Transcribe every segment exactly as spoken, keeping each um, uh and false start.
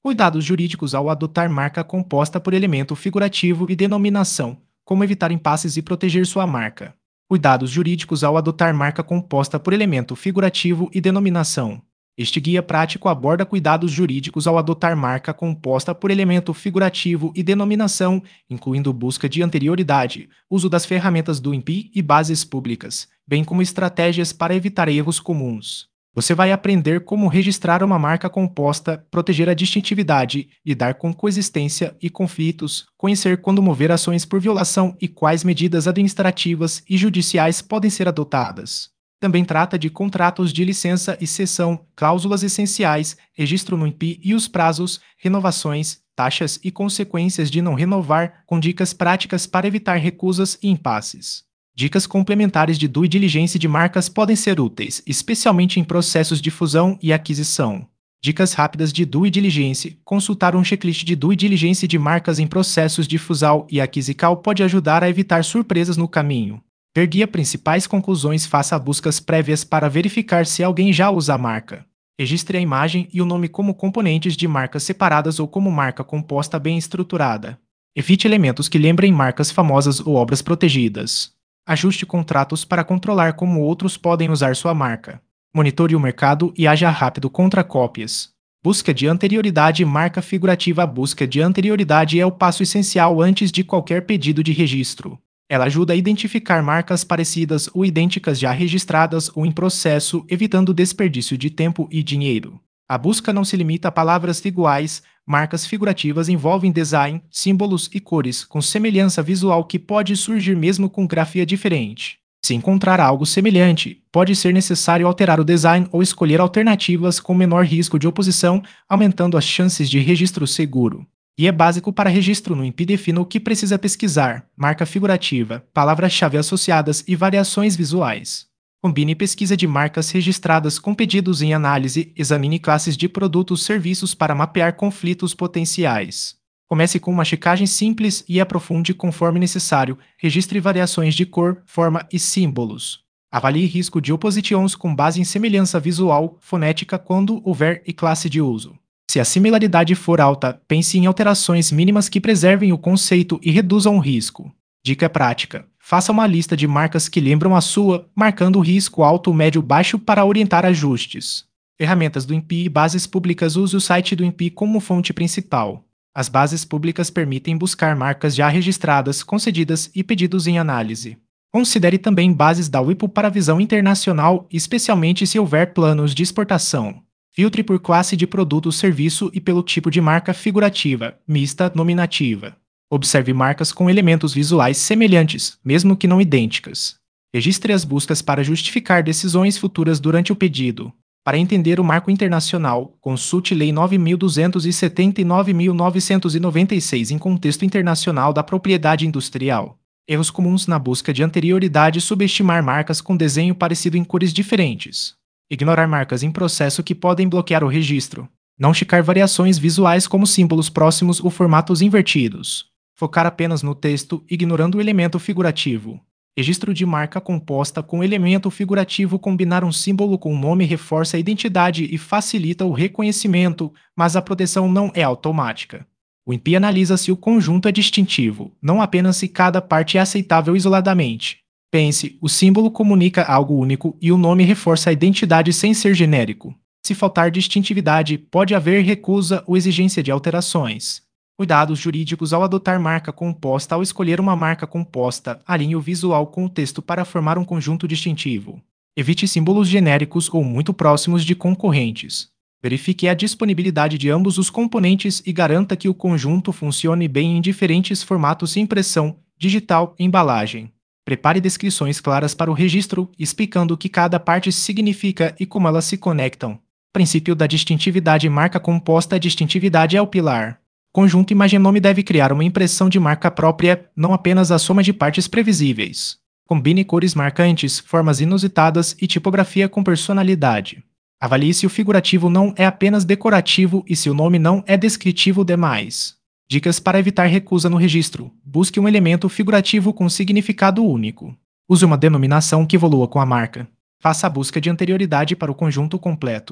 Cuidados jurídicos ao adotar marca composta por elemento figurativo e denominação, como evitar impasses e proteger sua marca. Cuidados jurídicos ao adotar marca composta por elemento figurativo e denominação. Este guia prático aborda cuidados jurídicos ao adotar marca composta por elemento figurativo e denominação, incluindo busca de anterioridade, uso das ferramentas do I N P I e bases públicas, bem como estratégias para evitar erros comuns. Você vai aprender como registrar uma marca composta, proteger a distintividade, lidar com coexistência e conflitos, conhecer quando mover ações por violação e quais medidas administrativas e judiciais podem ser adotadas. Também trata de contratos de licença e cessão, cláusulas essenciais, registro no I N P I e os prazos, renovações, taxas e consequências de não renovar, com dicas práticas para evitar recusas e impasses. Dicas complementares de due diligence de marcas podem ser úteis, especialmente em processos de fusão e aquisição. Dicas rápidas de due diligence. Consultar um checklist de due diligence de marcas em processos de fusão e aquisição pode ajudar a evitar surpresas no caminho. Ver guia principais conclusões. Faça buscas prévias para verificar se alguém já usa a marca. Registre a imagem e o nome como componentes de marcas separadas ou como marca composta bem estruturada. Evite elementos que lembrem marcas famosas ou obras protegidas. Ajuste contratos para controlar como outros podem usar sua marca. Monitore o mercado e haja rápido contra cópias. Busca de anterioridade. Marca figurativa. A busca de anterioridade é o passo essencial antes de qualquer pedido de registro. Ela ajuda a identificar marcas parecidas ou idênticas já registradas ou em processo, evitando desperdício de tempo e dinheiro. A busca não se limita a palavras iguais. Marcas figurativas envolvem design, símbolos e cores com semelhança visual que pode surgir mesmo com grafia diferente. Se encontrar algo semelhante, pode ser necessário alterar o design ou escolher alternativas com menor risco de oposição, aumentando as chances de registro seguro. E é básico para registro no I N P I. Defina o que precisa pesquisar, marca figurativa, palavras-chave associadas e variações visuais. Combine pesquisa de marcas registradas com pedidos em análise. Examine classes de produtos e serviços para mapear conflitos potenciais. Comece com uma checagem simples e aprofunde conforme necessário. Registre variações de cor, forma e símbolos. Avalie risco de oposições com base em semelhança visual, fonética quando houver e classe de uso. Se a similaridade for alta, pense em alterações mínimas que preservem o conceito e reduzam o risco. Dica prática. Faça uma lista de marcas que lembram a sua, marcando o risco alto, médio, baixo para orientar ajustes. Ferramentas do I N P I e bases públicas. Use o site do I N P I como fonte principal. As bases públicas permitem buscar marcas já registradas, concedidas e pedidos em análise. Considere também bases da W I P O para visão internacional, especialmente se houver planos de exportação. Filtre por classe de produto ou serviço e pelo tipo de marca figurativa, mista, nominativa. Observe marcas com elementos visuais semelhantes, mesmo que não idênticas. Registre as buscas para justificar decisões futuras durante o pedido. Para entender o marco internacional, consulte Lei nove mil duzentos e setenta e nove mil novecentos e noventa e seis em contexto internacional da propriedade industrial. Erros comuns na busca de anterioridade. Subestimar marcas com desenho parecido em cores diferentes. Ignorar marcas em processo que podem bloquear o registro. Não checar variações visuais como símbolos próximos ou formatos invertidos. Focar apenas no texto, ignorando o elemento figurativo. Registro de marca composta com elemento figurativo. Combinar um símbolo com um nome reforça a identidade e facilita o reconhecimento, mas a proteção não é automática. O I N P I analisa se o conjunto é distintivo, não apenas se cada parte é aceitável isoladamente. Pense, o símbolo comunica algo único e o nome reforça a identidade sem ser genérico. Se faltar distintividade, pode haver recusa ou exigência de alterações. Cuidados jurídicos ao adotar marca composta. Ao escolher uma marca composta, alinhe o visual com o texto para formar um conjunto distintivo. Evite símbolos genéricos ou muito próximos de concorrentes. Verifique a disponibilidade de ambos os componentes e garanta que o conjunto funcione bem em diferentes formatos: impressão, digital e embalagem. Prepare descrições claras para o registro, explicando o que cada parte significa e como elas se conectam. Princípio da distintividade. Marca composta. A distintividade é o pilar. Conjunto imagem-nome deve criar uma impressão de marca própria, não apenas a soma de partes previsíveis. Combine cores marcantes, formas inusitadas e tipografia com personalidade. Avalie se o figurativo não é apenas decorativo e se o nome não é descritivo demais. Dicas para evitar recusa no registro. Busque um elemento figurativo com significado único. Use uma denominação que evolua com a marca. Faça a busca de anterioridade para o conjunto completo.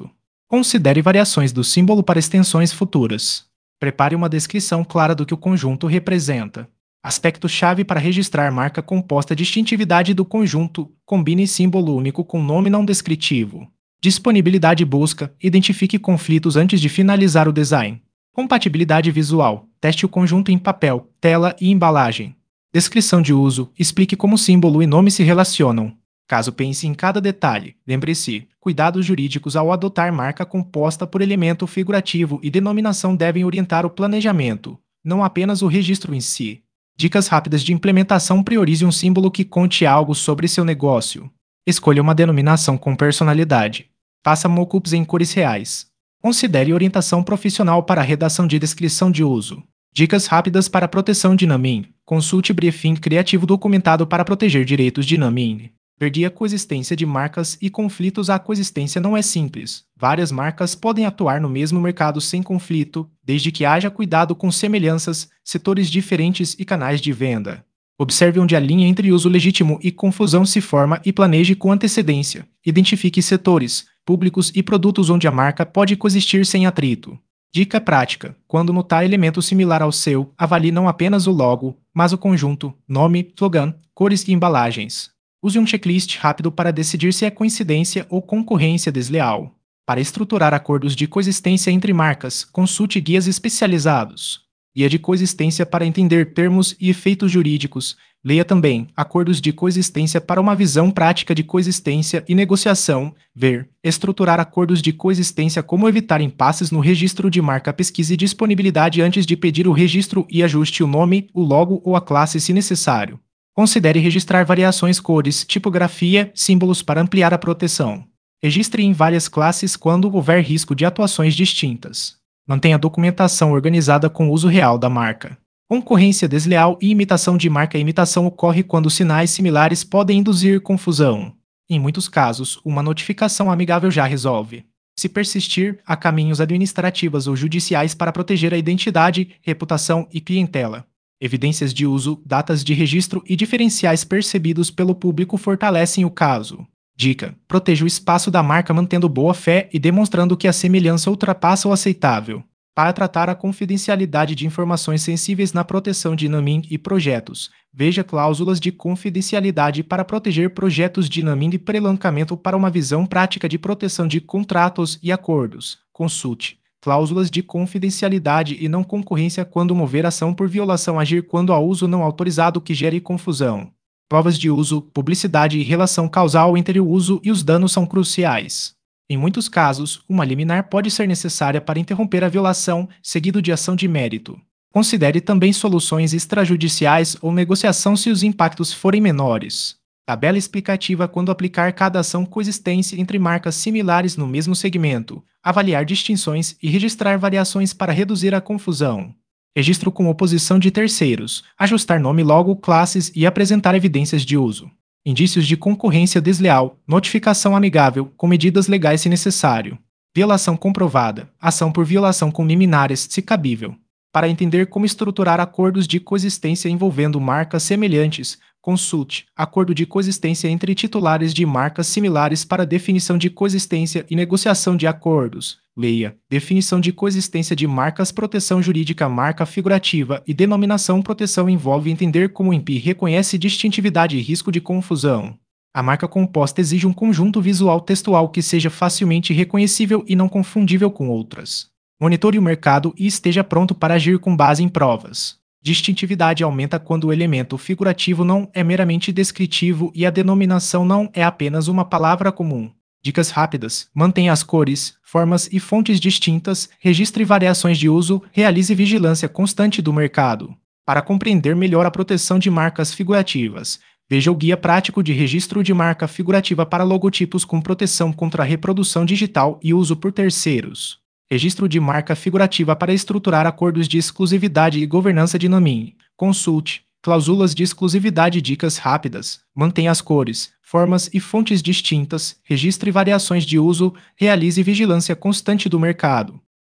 Considere variações do símbolo para extensões futuras. Prepare uma descrição clara do que o conjunto representa. Aspecto-chave para registrar marca composta: distintividade do conjunto. Combine símbolo único com nome não descritivo. Disponibilidade: busca, identifique conflitos antes de finalizar o design. Compatibilidade visual: teste o conjunto em papel, tela e embalagem. Descrição de uso: explique como símbolo e nome se relacionam. Caso pense em cada detalhe, lembre-se: cuidados jurídicos ao adotar marca composta por elemento figurativo e denominação devem orientar o planejamento, não apenas o registro em si. Dicas rápidas de implementação: priorize um símbolo que conte algo sobre seu negócio. Escolha uma denominação com personalidade. Faça mockups em cores reais. Considere orientação profissional para a redação de descrição de uso. Dicas rápidas para proteção de naming. Consulte briefing criativo documentado para proteger direitos de naming. Perdi a coexistência de marcas e conflitos. A coexistência não é simples. Várias marcas podem atuar no mesmo mercado sem conflito, desde que haja cuidado com semelhanças, setores diferentes e canais de venda. Observe onde a linha entre uso legítimo e confusão se forma e planeje com antecedência. Identifique setores, públicos e produtos onde a marca pode coexistir sem atrito. Dica prática: quando notar elemento similar ao seu, avalie não apenas o logo, mas o conjunto, nome, slogan, cores e embalagens. Use um checklist rápido para decidir se é coincidência ou concorrência desleal. Para estruturar acordos de coexistência entre marcas, consulte guias especializados. Guia de coexistência para entender termos e efeitos jurídicos. Leia também Acordos de Coexistência para uma visão prática de coexistência e negociação. Ver. Estruturar acordos de coexistência: como evitar impasses no registro de marca. Pesquise disponibilidade antes de pedir o registro e ajuste o nome, o logo ou a classe se necessário. Considere registrar variações: cores, tipografia, símbolos para ampliar a proteção. Registre em várias classes quando houver risco de atuações distintas. Mantenha a documentação organizada com o uso real da marca. Concorrência desleal e imitação de marca. A imitação ocorre quando sinais similares podem induzir confusão. Em muitos casos, uma notificação amigável já resolve. Se persistir, há caminhos administrativos ou judiciais para proteger a identidade, reputação e clientela. Evidências de uso, datas de registro e diferenciais percebidos pelo público fortalecem o caso. Dica: proteja o espaço da marca mantendo boa fé e demonstrando que a semelhança ultrapassa o aceitável. Para tratar a confidencialidade de informações sensíveis na proteção de naming e projetos, veja cláusulas de confidencialidade para proteger projetos de naming e pré-lançamento. Para uma visão prática de proteção de contratos e acordos, consulte cláusulas de confidencialidade e não concorrência. Quando mover ação por violação, agir quando há uso não autorizado que gere confusão. Provas de uso, publicidade e relação causal entre o uso e os danos são cruciais. Em muitos casos, uma liminar pode ser necessária para interromper a violação, seguido de ação de mérito. Considere também soluções extrajudiciais ou negociação se os impactos forem menores. Tabela explicativa quando aplicar cada ação. Coexistência entre marcas similares no mesmo segmento. Avaliar distinções e registrar variações para reduzir a confusão. Registro com oposição de terceiros. Ajustar nome, logo, classes e apresentar evidências de uso. Indícios de concorrência desleal. Notificação amigável, com medidas legais se necessário. Violação comprovada. Ação por violação com liminares, se cabível. Para entender como estruturar acordos de coexistência envolvendo marcas semelhantes, consulte Acordo de Coexistência entre titulares de marcas similares para definição de coexistência e negociação de acordos. Leia Definição de coexistência de marcas. Proteção jurídica. Marca figurativa e denominação. Proteção envolve entender como o I N P I reconhece distintividade e risco de confusão. A marca composta exige um conjunto visual textual que seja facilmente reconhecível e não confundível com outras. Monitore o mercado e esteja pronto para agir com base em provas. Distintividade aumenta quando o elemento figurativo não é meramente descritivo e a denominação não é apenas uma palavra comum. Dicas rápidas: mantenha as cores, formas e fontes distintas, registre variações de uso, realize vigilância constante do mercado. Para compreender melhor a proteção de marcas figurativas, veja o Guia Prático de Registro de Marca Figurativa para Logotipos com proteção contra a reprodução digital e uso por terceiros. Registro de marca figurativa para estruturar acordos de exclusividade e governança de naming. Consulte Cláusulas de exclusividade. Dicas rápidas: mantenha as cores, formas e fontes distintas, registre variações de uso, realize vigilância constante do mercado.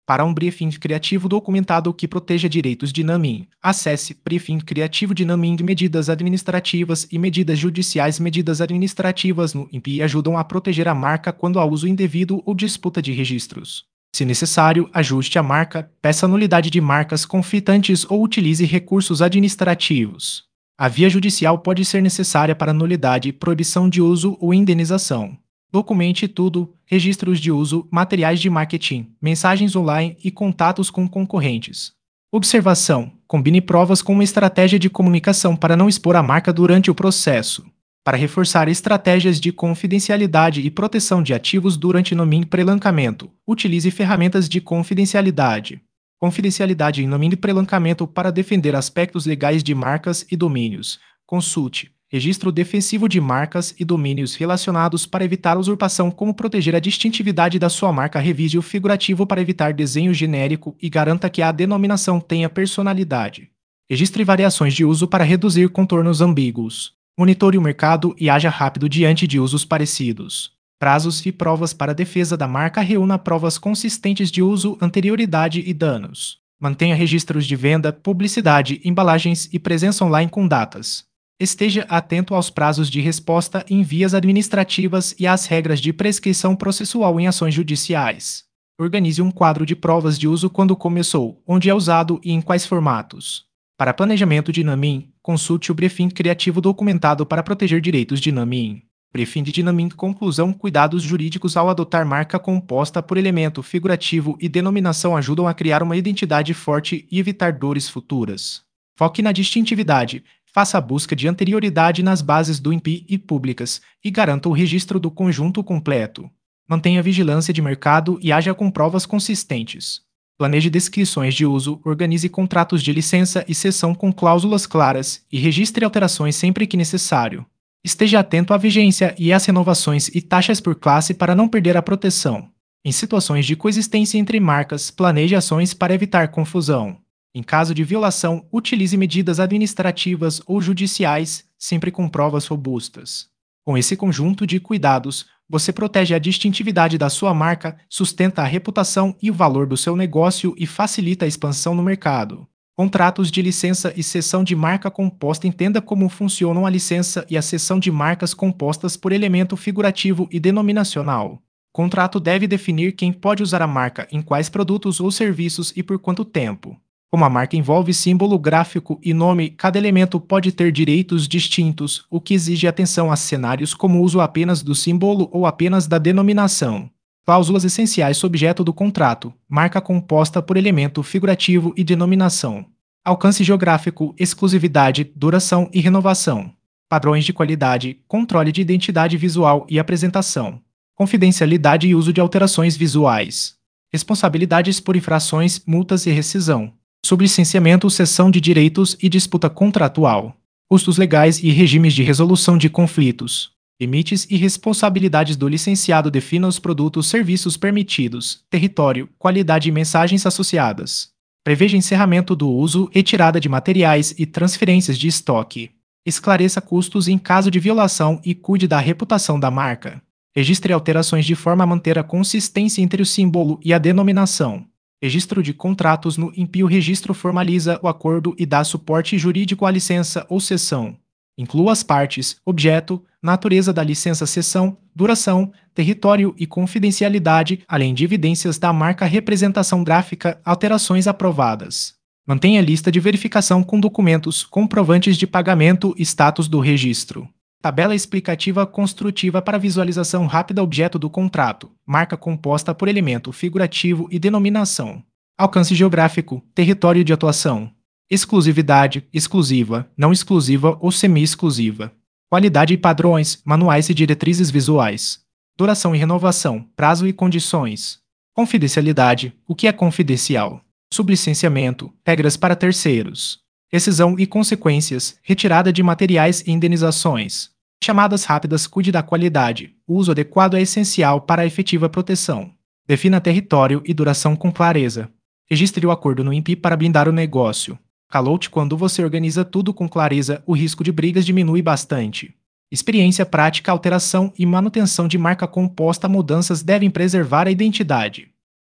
Para um briefing criativo documentado que proteja direitos de Namin, acesse Briefing Criativo de Namin. Medidas administrativas e medidas judiciais. Medidas administrativas no I N P I ajudam a proteger a marca quando há uso indevido ou disputa de registros. Se necessário, ajuste a marca, peça nulidade de marcas conflitantes ou utilize recursos administrativos. A via judicial pode ser necessária para nulidade, proibição de uso ou indenização. Documente tudo: registros de uso, materiais de marketing, mensagens online e contatos com concorrentes. Observação: combine provas com uma estratégia de comunicação para não expor a marca durante o processo. Para reforçar estratégias de confidencialidade e proteção de ativos durante Namin prelancamento, utilize ferramentas de confidencialidade. Confidencialidade em Namin prelancamento para defender aspectos legais de marcas e domínios. Consulte Registro defensivo de marcas e domínios relacionados para evitar usurpação. Como proteger a distintividade da sua marca. Revise o figurativo para evitar desenho genérico e garanta que a denominação tenha personalidade. Registre variações de uso para reduzir contornos ambíguos. Monitore o mercado e haja rápido diante de usos parecidos. Prazos e provas para a defesa da marca. Reúna provas consistentes de uso, anterioridade e danos. Mantenha registros de venda, publicidade, embalagens e presença online com datas. Esteja atento aos prazos de resposta em vias administrativas e às regras de prescrição processual em ações judiciais. Organize um quadro de provas de uso: quando começou, onde é usado e em quais formatos. Para planejamento de Namin, consulte o Briefing Criativo documentado para proteger direitos de Namin. Briefing de Namin. Conclusão: cuidados jurídicos ao adotar marca composta por elemento figurativo e denominação ajudam a criar uma identidade forte e evitar dores futuras. Foque na distintividade. Faça a busca de anterioridade nas bases do I N P I e públicas e garanta o registro do conjunto completo. Mantenha vigilância de mercado e haja com provas consistentes. Planeje descrições de uso, organize contratos de licença e cessão com cláusulas claras e registre alterações sempre que necessário. Esteja atento à vigência e às renovações e taxas por classe para não perder a proteção. Em situações de coexistência entre marcas, planeje ações para evitar confusão. Em caso de violação, utilize medidas administrativas ou judiciais, sempre com provas robustas. Com esse conjunto de cuidados, você protege a distintividade da sua marca, sustenta a reputação e o valor do seu negócio e facilita a expansão no mercado. Contratos de licença e cessão de marca composta. Entenda como funcionam a licença e a cessão de marcas compostas por elemento figurativo e denominacional. O contrato deve definir quem pode usar a marca, em quais produtos ou serviços e por quanto tempo. Como a marca envolve símbolo gráfico e nome, cada elemento pode ter direitos distintos, o que exige atenção a cenários como o uso apenas do símbolo ou apenas da denominação. Cláusulas essenciais objeto do contrato: marca composta por elemento figurativo e denominação. Alcance geográfico, exclusividade, duração e renovação. Padrões de qualidade, controle de identidade visual e apresentação. Confidencialidade e uso de alterações visuais. Responsabilidades por infrações, multas e rescisão. Sublicenciamento, cessão de direitos e disputa contratual. Custos legais e regimes de resolução de conflitos. Limites e responsabilidades do licenciado. Defina os produtos, serviços permitidos, território, qualidade e mensagens associadas. Preveja encerramento do uso, retirada de materiais e transferências de estoque. Esclareça custos em caso de violação e cuide da reputação da marca. Registre alterações de forma a manter a consistência entre o símbolo e a denominação. Registro de contratos no I N P I. O registro formaliza o acordo e dá suporte jurídico à licença ou cessão. Inclua as partes, objeto, natureza da licença-cessão, duração, território e confidencialidade, além de evidências da marca, representação gráfica, alterações aprovadas. Mantenha lista de verificação com documentos, comprovantes de pagamento e status do registro. Tabela explicativa construtiva para visualização rápida. Objeto do contrato: marca composta por elemento figurativo e denominação. Alcance geográfico, território de atuação. Exclusividade, exclusiva, não exclusiva ou semi-exclusiva. Qualidade e padrões, manuais e diretrizes visuais. Duração e renovação, prazo e condições. Confidencialidade, o que é confidencial. Sublicenciamento, regras para terceiros. Rescisão e consequências, retirada de materiais e indenizações. Chamadas rápidas. Cuide da qualidade. O uso adequado é essencial para a efetiva proteção. Defina território e duração com clareza. Registre o acordo no I N P I para blindar o negócio. Calote: quando você organiza tudo com clareza, o risco de brigas diminui bastante. Experiência prática. Alteração e manutenção de marca composta. Mudanças devem preservar a identidade.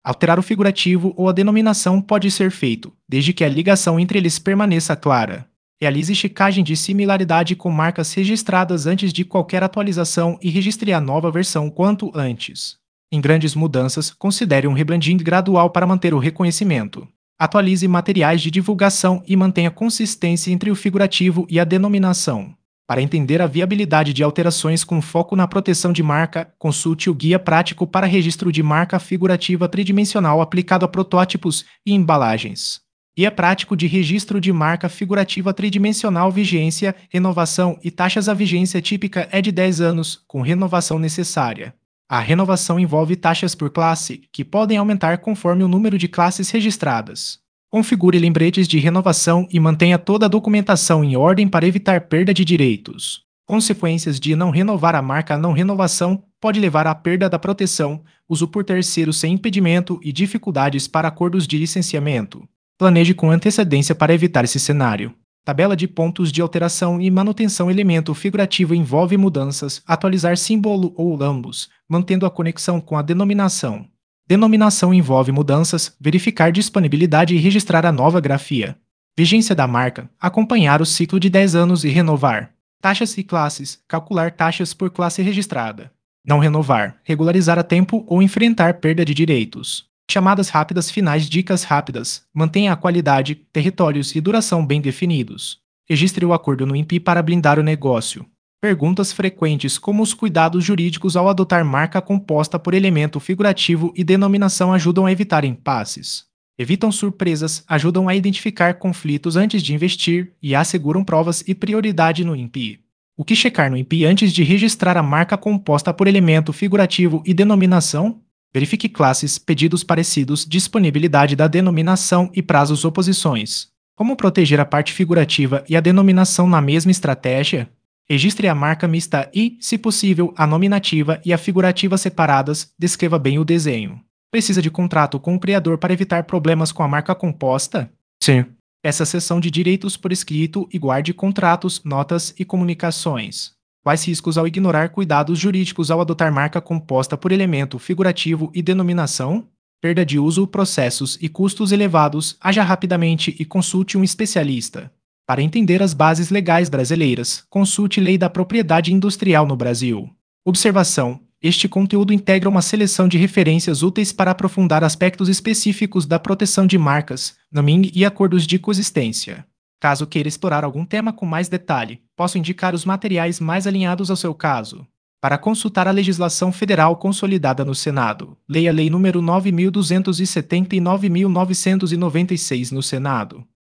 Alterar o figurativo ou a denominação pode ser feito, desde que a ligação entre eles permaneça clara. Realize checagem de similaridade com marcas registradas antes de qualquer atualização e registre a nova versão quanto antes. Em grandes mudanças, considere um rebranding gradual para manter o reconhecimento. Atualize materiais de divulgação e mantenha consistência entre o figurativo e a denominação. Para entender a viabilidade de alterações com foco na proteção de marca, consulte o Guia Prático para Registro de Marca Figurativa Tridimensional aplicado a protótipos e embalagens. Guia Prático de Registro de Marca Figurativa Tridimensional. Vigência, renovação e taxas. A vigência típica é de dez anos, com renovação necessária. A renovação envolve taxas por classe, que podem aumentar conforme o número de classes registradas. Configure lembretes de renovação e mantenha toda a documentação em ordem para evitar perda de direitos. Consequências de não renovar a marca. A não renovação pode levar à perda da proteção, uso por terceiros sem impedimento e dificuldades para acordos de licenciamento. Planeje com antecedência para evitar esse cenário. Tabela de pontos de alteração e manutenção. Elemento figurativo envolve mudanças, atualizar símbolo ou ambos, mantendo a conexão com a denominação. Denominação envolve mudanças, verificar disponibilidade e registrar a nova grafia. Vigência da marca, acompanhar o ciclo de dez anos e renovar. Taxas e classes, calcular taxas por classe registrada. Não renovar, regularizar a tempo ou enfrentar perda de direitos. Chamadas rápidas finais. Dicas rápidas, mantenha a qualidade, territórios e duração bem definidos. Registre o acordo no I N P I para blindar o negócio. Perguntas frequentes, como os cuidados jurídicos ao adotar marca composta por elemento figurativo e denominação, ajudam a evitar impasses. Evitam surpresas, ajudam a identificar conflitos antes de investir e asseguram provas e prioridade no I N P I. O que checar no I N P I antes de registrar a marca composta por elemento figurativo e denominação? Verifique classes, pedidos parecidos, disponibilidade da denominação e prazos. Oposições. Como proteger a parte figurativa e a denominação na mesma estratégia? Registre a marca mista e, se possível, a nominativa e a figurativa separadas. Descreva bem o desenho. Precisa de contrato com o criador para evitar problemas com a marca composta? Sim. Peça cessão de direitos por escrito e guarde contratos, notas e comunicações. Quais riscos ao ignorar cuidados jurídicos ao adotar marca composta por elemento figurativo e denominação? Perda de uso, processos e custos elevados. Haja rapidamente e consulte um especialista. Para entender as bases legais brasileiras, consulte Lei da Propriedade Industrial no Brasil. Observação: este conteúdo integra uma seleção de referências úteis para aprofundar aspectos específicos da proteção de marcas, naming e acordos de coexistência. Caso queira explorar algum tema com mais detalhe, posso indicar os materiais mais alinhados ao seu caso. Para consultar a legislação federal consolidada no Senado, leia a Lei número nove mil duzentos e setenta e nove mil novecentos e noventa e seis no Senado.